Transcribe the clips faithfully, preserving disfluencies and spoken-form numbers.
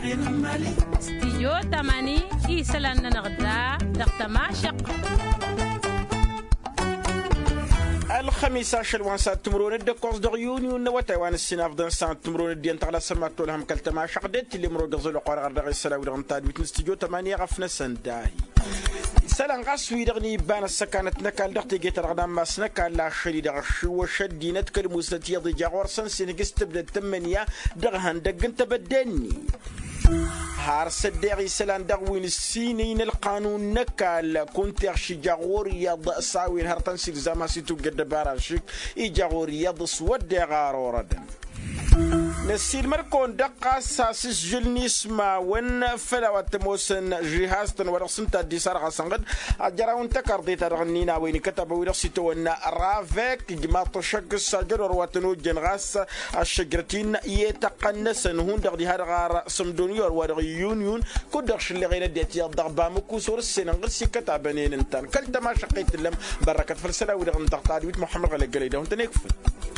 استيو تماني إيسلان نغدا دقتما شق الخميس عشر وانسات تمرون الدكوز دغيوني ونوتا وان السناف دان سان تمرون الدين تغلا سماتو لهم كلتما شقدت اللي مرو غزلو قرار دغ السلاو دغ تاد ويت استيو ثمانية غفنا سنداي سلام غاسوي دغني بان السكانت نكال دغتي جيت رغدام ماس نكال لا شري دغ شو شدينت كلموستي يضي جاور سن سينغس تبدا ثمانية دغهن دغ انت بدني هار صدقي سلان دغوين السينين القانون نكال كنت أخشي جاغور يض ساوين هرتن سيك زماسي تقد باراشيك إي جاغور يض سود غارو ردن نسيل مركون دقا ساسس جلني اسما ون فلاوات موسن جهازتن ورسنتا دي سارغا سنغد اجراون تكردي ترغنينا وين كتب ورسيتو ان رافيك جماطو شق السجر ورواتنو جنغاس الشجرتين يتقنسن هون دغدي هرغار سمدونيور ورغ يونيون كدغش اللي غير ديتي ضربا مكوسور السنغل سي كتابنين انتن كلت ما شقيت اللم بركه فلسلا ودغ نتقطع ويت محمد غلا قليده وانت نكفل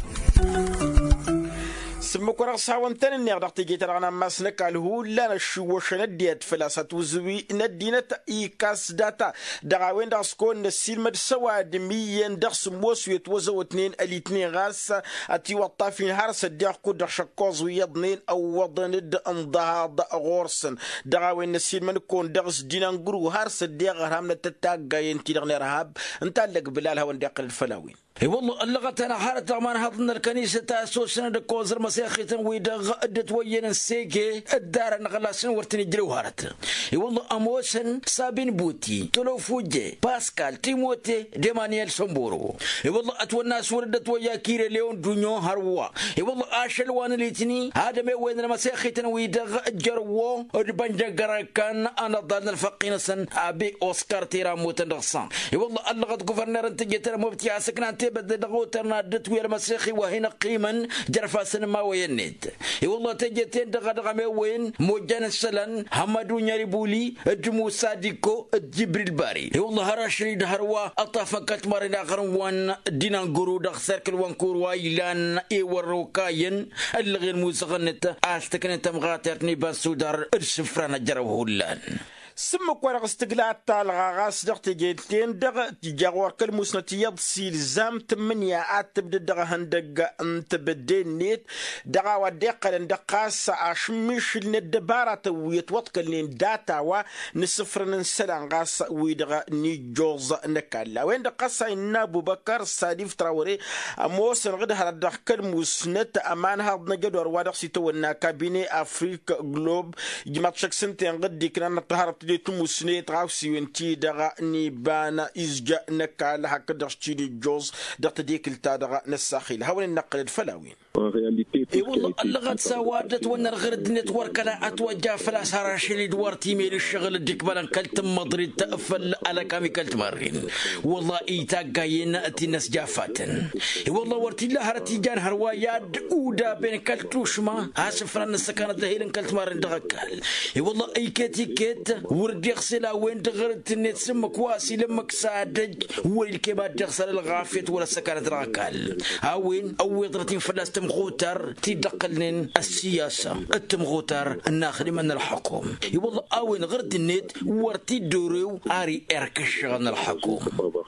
سموك ورغ ساوان تاني نيغ دغتي جيتر غنا ماسنك الهو لا نشوش نديت فلاسات وزوي ندينت إيكاس داتا دغاوين دغ سكون نسيل مد سواد ميين دغ سموس ويتوزو اتنين الاتنين غاس اتي وطافين هارس دغ كو دغ شكوز ويضنين او وضند انضهاد غورسن دغاوين نسيل من كون دغ سدينا نقرو هارس دغ هرام نتتاقا ينتي دغ نرهاب انتالك بلال هون داقل الفلاوين اي والله اللغة انا حارت ما نهضنا الكنيسة تاسوسنا دكوزر مسيخيتا ويدغ ادت وين سيكي الدار نغلاسن ورتني جلوهارت اي والله اموسن سابين بوتي تلو فوجي باسكال تيموتي ديمانيال سمبورو اي والله اتونا سوردت ويا كيري ليون دونيو هروا اي والله اشل وان ليتني هذا ما وين مسيخيتا ويدغ جرو ودبنجا غراكان انا ضلنا الفقين سن ابي اوسكار تيراموت ندخسان اي والله اللغة غوفرنر انت جيت مبتي سكنان بدل دغوترنا دتوير المسيخي وهنا قيما جرفا سينما وينيت اي والله تجتين دغ دغ وين موجان السلان حمدو نيريبولي الجمو صاديكو جبريل باري اي والله هراشري دهروا اطافكت مرينا غروان دينا غرو دغ سيركل وانكور وايلان اي وروكاين الغير موسغنت استكنت مغاترني بسودار السفران جروهولان سمك ورق استقلال تالغاغاس دغتي جيتين دغ تجاور كل مسنتيض سيل زام تمنيا اتبدا دغ هندق انت بدين نيت دغا ودقل دقاس اشمش الدبارة ويتوتكل داتا و نسفر نسلان غاس ويدغ نيجوز نكالا وين دقاس ان ابو بكر صاديف تراوري موسن غد هردغ كل مسنت امان هاد نجدور ودغ سيتو كابيني افريك جلوب جمات شك سنتين غد ديكنا نطهرت دي تمسني تراوسي وانتي دغا نيبانا إزجا نكال هكا دغشتيني جوز دغت ديك التادغا نساخيل هاول النقل الفلاوين اي والله اللغة سوادت وانا الغرد نتورك لا اتوجه فلاس هراشيلي دوار تيميل الشغل الديك بلان كلت مضري تقفل على كامي كلت مارين والله ايتا قاين اتي ناس جافاتن اي والله ورتي الله هرتي جان هرواياد اودا بين كلتوش ما هاسفران السكانة دهيلن كلت مارين دغكال اي والله اي كيتي كيت وردي غسلا وين تغرد نتسمك واسي لمك سادج ويل كيما تغسل الغافيت ولا سكانة راكال هاوين او يضرتين فلاس تمغوتر تدقلن السياسة التمغوتر الناخري من الحكوم والله اوين غرد النت ورتي دوريو اري اركش غن الحكوم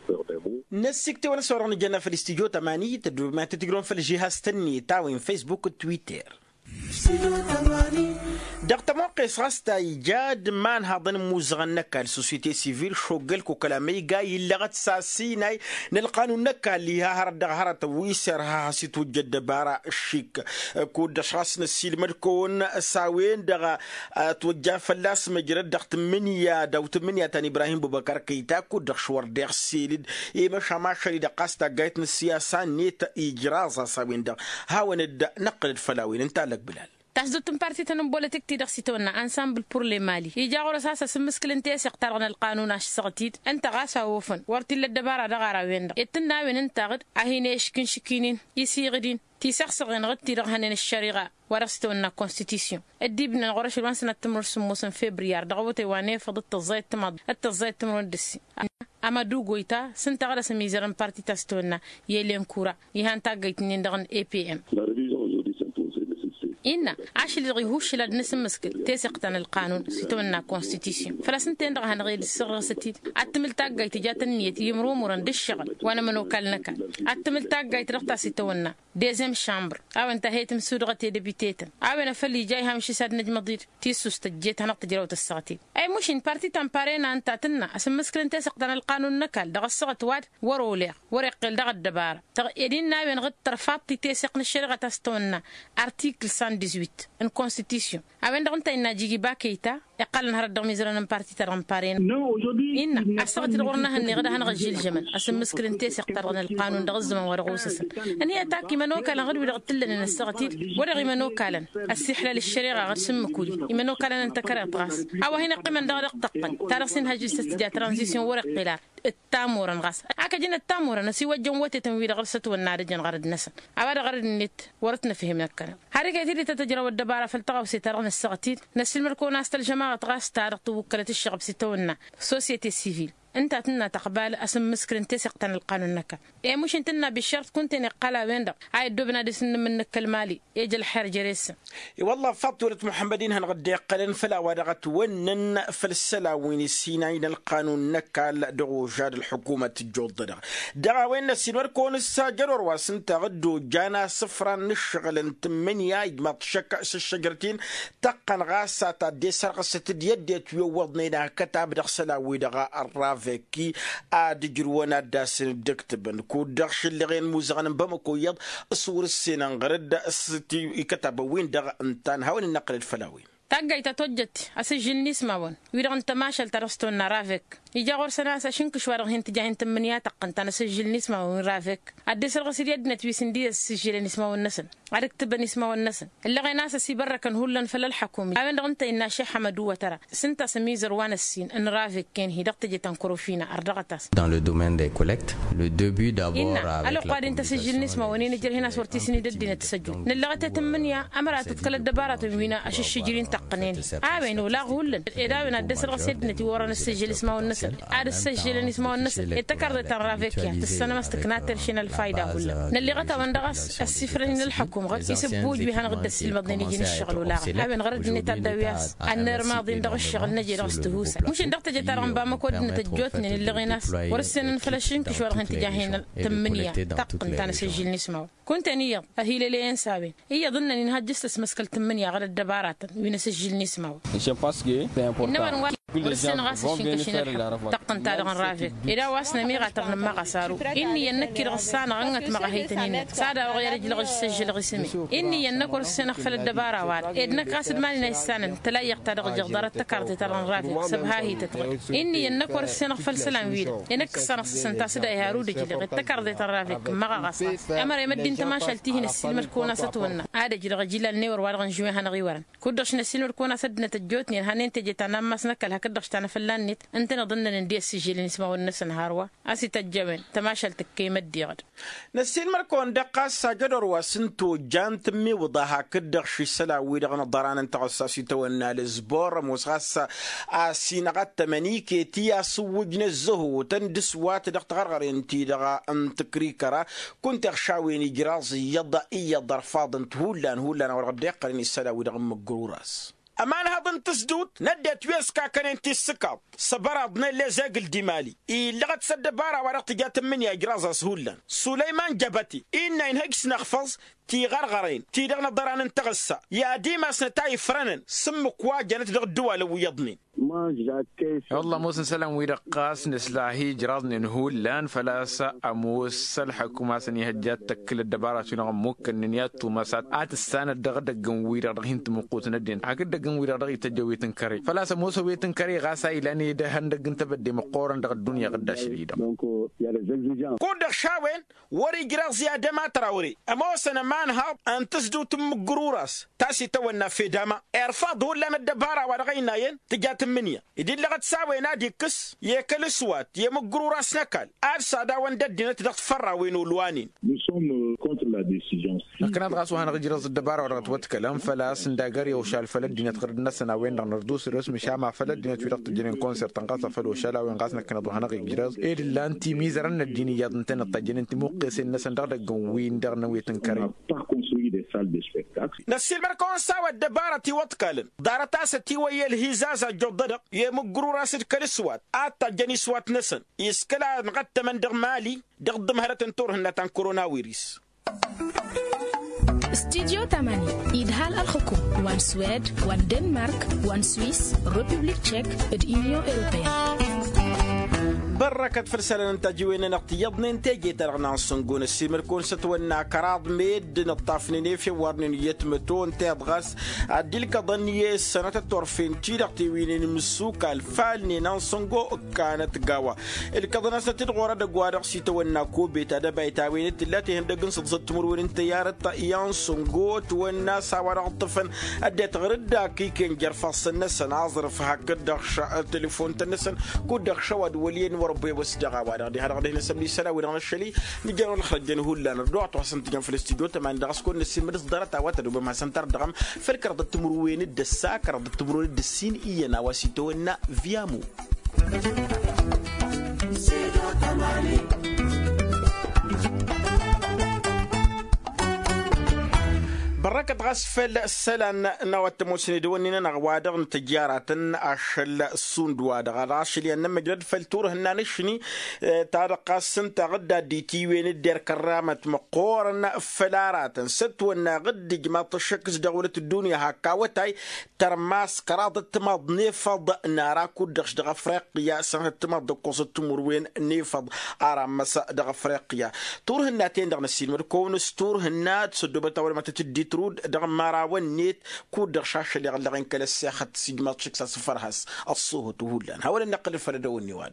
نسيكتي وانا صورنا جانا في الاستيجو تمانية تدو ما تتقرون في الجهاز تني تاوين فيسبوك وتويتر دقت موقع سراستا إيجاد مان هذا موزغن نكال سوسيتي سيفيل شوغل كو كلامي جاي اللغة ساسيناي نلقانو نكال ليها هرد هرد ويسر ها سيتو جد بارا الشيك كود شخص نسيل مركون ساوين دغا توجه فلاس مجرد دقت منيا دوت منيا تاني إبراهيم بوبكر كيتا كود دخشور دغ سيلد إيما شما شري دقاستا جايت السياسة نيت إجرازا ساوين دغ هاون نقل الفلاوين انت لك بلال تحدث بارتي تنم بولتك تي دخسيتونا انسامبل بور لي مالي يجاغور اساسا سمسكل انت يقترن القانون اش سغتيت انت غاسا وفن ورتي للدبارة دغارا وين اتنا وين انت غد اهينيش كن شكينين يسيغدين تي سخسغين غد تي رغهنين الشريعة ورستونا كونستيتيسيون الديب نغورش الوان سنة تمر سموسن فبراير دغوتي واني فضت الزايد تمض التزايد تمر دسي اما دو غويتا سنت غدا سميزرن بارتي تاستونا يلين كورا يهان تاغيتنين دغن اي بي ام. إن عاش اللي غيهوش لا نسم مسكل تسقطن القانون سيتونا كونستيتيسيون فلا سنتين راه نغير السر ستيت أتمل تاجي تجات النية يمرو مرن الشغل وأنا منو كلنك أتمل تاجي ترقط سيتونا ديزم شامبر أو انتهيت مسودغة ديبيتيتن أو أنا فلي جاي همشي ساد نجم ضير تيسوس تجيت هنقط جرو تسقطي أي مش إن بارتي تمبارينا أنت تنا أسم مسكل تسقطن القانون نكال دغ السقط واد وروليغ ورقل دغ الدبار دغ يدين ناوي نغط طرفات تيسقن الشرغة تستونا article cent dix-huit ان كونستيتيسيون أبين دغ أنت إن جيجي باكيتا يقال نهار الدغ ميزران بارتي ترمبارين إن أسقط الغرنا هني غدا هنغجي الجمل أسم مسكل تسقطن القانون دغ الزمن ورغوسس أني أتاكي منو كان غير ولا لنا السقطيل ورغي منو كالن السحلة للشريعة غير سمكولي منو كالن أنت كرات غاس أو هنا قيمة دغ دقن تارسين هاجي استجا ترانزيسيون ورق قلار التامور غاس أكجنا التامور نسي وجه وت تنوير غرست والنار جن غرد نسن عباد غرد النت ورتنا فيهم الكلام حركة تيجي تتجرب الدبارة فالتقوا سيترون السقطيل نسي المركون أستل جماعة غاس تارق توكلة الشعب ستونا سوسيتي سيفيل انت تنا تقبال اسم مسكرن تسقطن القانون نكا اي مش انتنا بالشرط كنت نقلا وين عاي دوبنا دسن من المالي يجي الحر جريس اي والله فطوله محمدين هنغدي قلن فلا ورغت ونن فلسلا وين السيناين القانون نكا دغو جاد الحكومه الجود دغا وين السينور كون الساجر واسنت غدو جانا صفرا نشغل انت من يا ما تشك الشجرتين تقن غاسه دي سرقه يديت يوضنينا كتاب دغسلا ويدغا الراف فيكي عاد جروانا داسن دكتبن كو دخش اللي غين موزغن بمكو يض صور السنة غرد استي كتب وين دغ انتان هاون النقل الفلاوين تاجي تتوجت اسجل نسمعون ويرغن تماشل ترستون رافك يجا غور سناس شنك شوار هين تجاهن تمنيات قنت انا سجل نسمعون رافك ادس الغسيل يدنا تويسن دي سجل نسمعون نسن اركتب نسمعون نسن اللي غي ناس سي برا كان هولن فلا الحكومي اوين غنت ان شي حمدو ترى سنت سميزر وان السين ان رافك كان هي دقت جتن كروفينا اردغتاس dans le domaine des collectes le début d'abord avec la قاعد انت سجل نسمعون نجر هنا صورتي سني ددينا تسجل نلغت تمنيا امرات تتكل الدبارات وينا اش الشجرين قنين عاوين ولا غولن إذا بنا الدسر غسيد نتي ورا السجل اسمه النسل عاد السجل اسمه النسل اتكرر ترافيكيا السنة ما استكنات ترشين الفايدة ولا نلي غتا وندغس السفرين الحكومة يسبوج بها نغد السلم ضني يجي الشغل ولا عاوين غرد نتا الدوياس النار ماضي ندغ الشغل نجي رستهوس مش ندغت جت رمبا ما كود نتجوتني اللي غيناس ورسن فلاشين كشوار هن تجاهين تمنية تقن تاع سجل نسمه كنت نيض هي لين سابين هي ظن ان هجست مسكل تمنية غير الدبارات وين سجل نسمه Je pense que c'est important. ورسنا غاس شنكشين تقن تاع رافيك إذا واسنا ميغا ترن ما غسارو إني ينكر غسان غنت ما غهيتنين سادا وغير رجل غش سجل غسمي إني ينكر السنة خفل الدبارة واد إدنك قاصد مالنا السنة تلا يقترق جغدار التكارت ترن رافيك سبها هي تتغي إني ينكر السنة خفل سلام ويدا ينك السنة السنة تاسدا يهارو دجل التكارت ترافيك ما غاس أمر يمد انت ما شلتيه السلم كونا ستونا عاد جل رجل النور وارغن جوي هنغيورن كودش السلم كونا سدنا تجوتني هنين تجي تنام مسنك كدش تانا فلان نت انت نظن ندي السجل نسمعوا الناس نهاروا اسي تجمن تماشل تكيم الديغد نسيل مركون دقا ساجدر وسنتو جانت مي وضاها كدخ سلا ويدغن ضران انت اساسي تونا لزبور مسغس اسينغت تمنيكي تي سوجن الزهو تندس وات دغ غرغر انتي دغا انت كريكرا كنت خشاويني جرازي يضا اي ضرفاض تهولان هولان ورغد يقرني سلا ويدغن مقروراس أمان هذا تسدود ندت ويسكا كان انت السكاب صبرضنا اللي زاقل ديمالي إيه لغت سد بارا ورقت جات من يا جرازة سهولا سليمان جبتي إن إنهجس نخفز تي غرغرين تي دغنا ضران انتغسا يا ديما سنتاي فرنن سمك واجنت دغ الدول ويضني والله موسى سلام ويرقاس نسلاهي جرازن نهول لان فلاسا اموس الحكومه سني هجات تكل الدبارات شنو ممكن نيات ومسات ات السنه دغ دغن ويرغ هنت مقوت ندين حق دغن ويرغ تجوي تنكري فلاسا موسى ويتنكري غاسا الى ده هندغن تبدي مقورن دغ الدنيا غدا شديده كود شاوين وري جراز يا دما تراوري اموسنا مانها ان تسدو تم قروراس تاسي تونا في دما ارفض ولا الدباره ورغينا ين تجات تمنية إدي اللي قد ساوي نادي كس يكل سوات يمقرو راس نكال آد سادا وندد دينا تدق تفرع وينو الوانين. لكن هذا غاسو هنا غير الدبارة ورغت وتكلم فلا سنداقر يوشال فلد دينا تقرد نسنا وين نردوس رسم شامع فلد دينا تفيرق تجينين كونسرت تنقاص فلو شالا وين غاسنا كنا ضو هنا غير جراز إيه اللي أنتي ميزرنا الدينية نتنا الطجين أنت موقس الناس ندق وين درنا ويتنكرين. نسيل مركون ساوى الدبارة تي وتكلم دارتاس تي ويا الهزازة جددق يمقرو راس الكلسوات آتا جني سوات نسن يسكلا نغت من دغ مالي دغ دمهرة تنطور هنا تان كورونا ويريس. استديو ثمانية إدهال الحكوم وان سويد وان دنمارك وان سويس ريبوبليك تشيك اليونيون أوروبية. بركة فرسالة نتاجوين نقطيض ننتاجي ترغنا نصنقون السيمر كون ستونا كراض ميد نطافني نيفي وارنين يتمتون تيضغس عدلك ظنية السنة التورفين تيرقتيوين المسوكة الفالني نصنقو كانت قاوة الكظنا ستدغورة دقوارق سيتونا كوبي تادا بايتاوين التلاتي هندقن صدزت مروين تيارة طائيان صنقو تونا ساوار الطفن أديت غردا كيكين جرفاص النسن عظرف هكذا التليفون تنسن كودك شواد ولين ربي وسجع وانا دي هذا غادي نسمي سلا وين الشلي نجيرو الخرج هو لا نرجع توصلت جنب في الاستوديو تما ندرس كون السيمر صدرت اوات ربما سنتر دغم فلكر ضد تمروين الدساكر ضد تمروين الدسين اينا واسيتونا فيامو بركة غسفل السلان نوات موسني دوانينا نغوادر تجارة أشل السون دوادر غراشل ينم مجرد فلتور هنا نشني تارقاسن تغدى دي تيوين الدير كرامة مقورنا فلارات ست وانا غد جماعة الشكس دولة الدنيا هكاوتاي ترماس كرادة تماض نيفض ناراكو دغش دغ افريقيا سنة تماض دقوص التمروين نيفض ارام مساء دغ افريقيا تور هنا تين دغ نسين مركونس تور هنا تسدو بتاول ما تتدي ترود دغ ماراون نيت كود دغ شاش اللي غلغين كلا الساخة سيجما تشكسا سفرهاس الصوه تهولان هاولا نقل الفردوني وادغ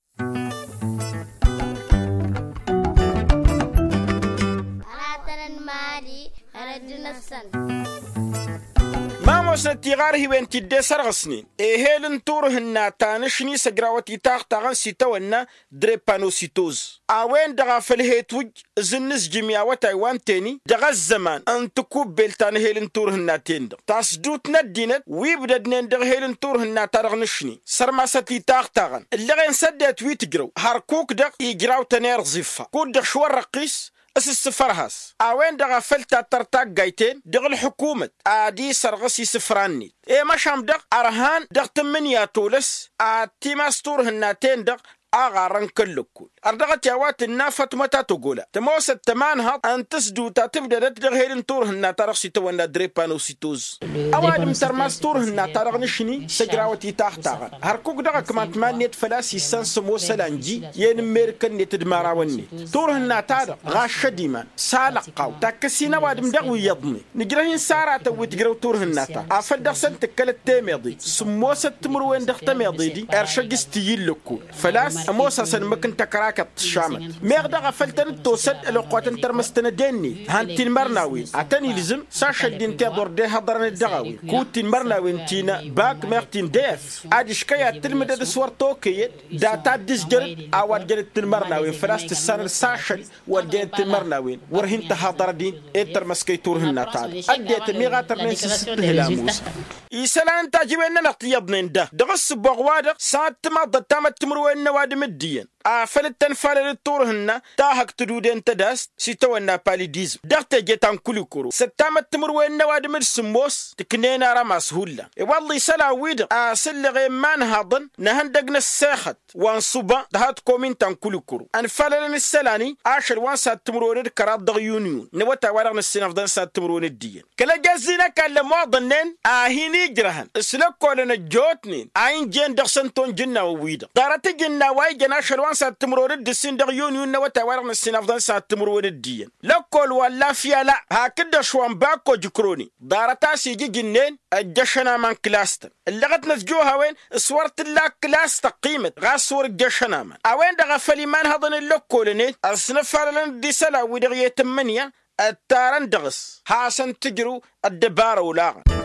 ما موسى تيغار هي وين تدي سرغسنين إيهيلن تورهن تانشني سجراوتي تاغ تاغن سيتونا دريبانوسيتوز أوين دغا فالهيتوج زنس جميع وتايوان تاني دغا الزمان أن تكوب بيلتان هيلن تورهن تيندغ تاسدوتنا الدينت ويبددنين دغ هيلن تورهن تارغنشني سرماستي تاغ تاغن اللي غين سدت ويتجرو هاركوك دغ يجراو تنير زفا كود دغ شوار رقيس أسس سفرهاس أوين دغا فلتا ترتاق جايتين دغ الحكومة آدي سرغسي سفراني إيه ماشام دغ أرهان دغ تمنيا تولس آتي ماستور هناتين دغ أغارن كلكول أردغت يوات النافة متى تقول تموس التمانها أن تسدو تبدأ تدغ هيلن تور هنا ترغسي تونا دريبانوسيتوز أوادم ترماس تور هنا ترغ نشني سجراوتي تاختاغن هركوك دغا كمان تمان نيت فلاسي سانس موسى لانجي ين ميركن نيت دماراوني تور هنا تارغ غاش ديما سالقاو تاكسينا وادم دغ ويضني نجرهين سارة توي تجرو تور هنا تا أفل دغ سن تكلت تيميضي سموسة تمروين دغ تيميضي دي أرشقس تيلكول فلاس موسى سن مكن تكراكت الشامل ميغدا غفلتن توسد الوقواتن ترمستن ديني هانتين مرناوي عتاني لزم ساشا دين تيضور دي هضرن الدغاوي كوتين مرناوي انتينا باك ميغتين ديف عادي شكايا تلمد دسوار توكيت داتا ديس جرد اواد جرد تنمرناوي فلاست السنة ساشا والجرد تنمرناوي ورهين تهضر دين انتر مسكيتور هنا تعالي اديت ميغاتر ننسي ستة لاموس يسالان تاجيوين نقطيضنين ده دغس بغوادق ساعة تماضى تامت تمروين نواد مديا أفلتن فالر الطورهن تاهك تدودين تداس سيتونا باليديزم دغت جيتان كوليكورو ستامت تمروين نواد مرسموس تكنينا رماس هولا والله سلا ويد أسل غيمان هاضن نهندقنا الساخت وانصبا دهات كومين تان كوليكورو أن فالرن السلاني عشر وان سات تمروين كرات دغيونيون نوتا ورغن السنافدان سات تمروين الدين كلا جازينا كان لمواضنين آهيني جرهن اسلوك كولنا جوتنين عين جين دغسنتون جنة وويدا دارت جنة واي جناشر وان سات تمرون الدسين دغيونيون نوتا ورغن السنافدان سات تمروين الدين لكول ولا فيا لا هكذا شوان باكو جكروني دارتا سيجي جنين الجشنا من كلاستن اللغت نسجوها وين صورت الله كلاس تقيمت غاسور الجشنا من اوين دغا فليمان هضن اللوكولني السنفالن دي سلا ودغيه تمنيا التارن دغس حاسن تجرو الدبار ولاغن